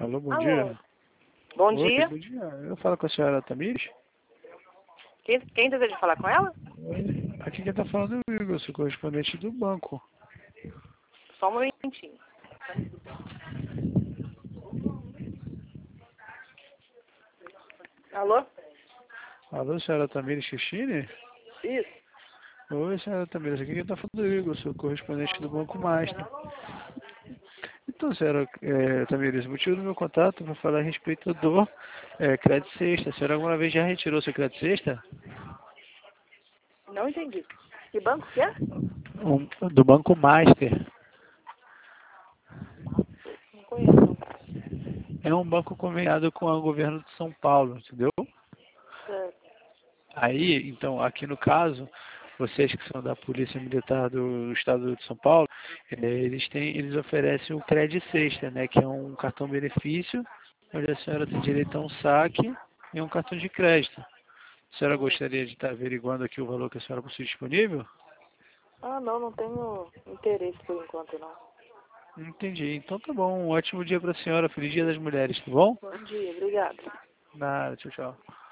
Alô, bom Alô. dia. Bom Oi, dia. bom dia. Eu falo com a senhora Tamires? Quem deseja falar com ela? Oi. Aqui quem tá falando é o Igor, eu sou correspondente do banco. Só um momentinho. Alô? Alô, senhora Tamires Cristine? Isso. Oi, senhora Tamires, aqui quem tá falando é o Igor, eu sou correspondente do Banco Master. Então, senhora Tamires, o motivo do meu contato é para falar a respeito do crédito sexta. A senhora alguma vez já retirou seu crédito sexta? Não entendi. Que banco que é? Do Banco Master. Não conheço. É um banco conveniado com o governo de São Paulo, entendeu? Certo. Aí, então, aqui no caso, vocês que são da Polícia Militar do Estado de São Paulo, eles oferecem o Cred Sexta, né, que é um cartão benefício, onde a senhora tem direito a um saque e um cartão de crédito. A senhora gostaria de estar averiguando aqui o valor que a senhora possui disponível? Ah, não tenho interesse por enquanto, não. Entendi. Então tá bom. Um ótimo dia para a senhora. Feliz Dia das Mulheres, tá bom? Bom dia, obrigada. Nada. Tchau, tchau.